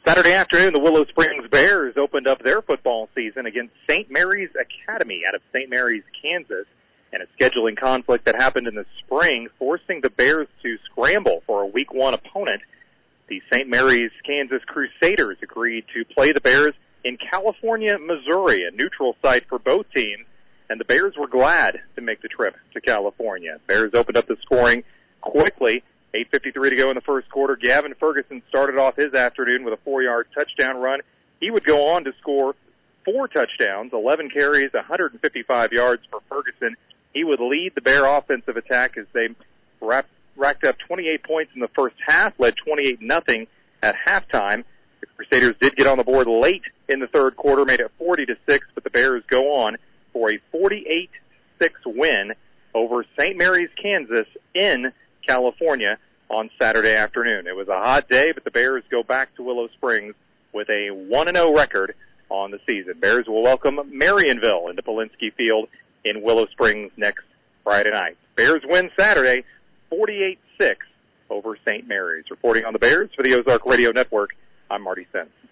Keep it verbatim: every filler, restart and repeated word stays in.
Saturday afternoon, the Willow Springs Bears opened up their football season against Saint Mary's Academy out of Saint Mary's, Kansas, and a scheduling conflict that happened in the spring, forcing the Bears to scramble for a week one opponent. The Saint Mary's, Kansas Crusaders agreed to play the Bears in California, Missouri, a neutral site for both teams, and the Bears were glad to make the trip to California. Bears opened up the scoring quickly. eight fifty-three to go in the first quarter. Gavin Ferguson started off his afternoon with a four-yard touchdown run. He would go on to score four touchdowns, eleven carries, one hundred fifty-five yards for Ferguson. He would lead the Bear offensive attack as they wrapped, racked up twenty-eight points in the first half, led twenty-eight nothing at halftime. The Crusaders did get on the board late in the third quarter, made it forty to six, but the Bears go on for a forty-eight six win over Saint Mary's, Kansas in California on Saturday afternoon. It was a hot day, but the Bears go back to Willow Springs with a one and oh record on the season. Bears will welcome Marionville into Polinsky Field in Willow Springs next Friday night. Bears win Saturday, forty-eight six over Saint Mary's. Reporting on the Bears for the Ozark Radio Network, I'm Marty Sense.